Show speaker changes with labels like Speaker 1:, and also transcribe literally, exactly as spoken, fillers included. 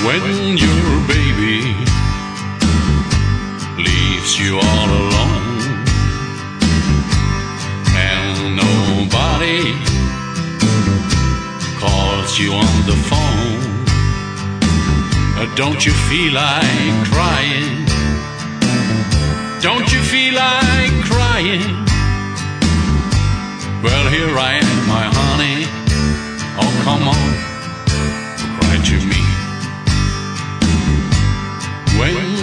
Speaker 1: When your baby leaves you all alone and nobody calls you on the phone, don't you feel like crying? Don't you feel like crying? Well, here I am, my honey. Oh, come on, cry to me. When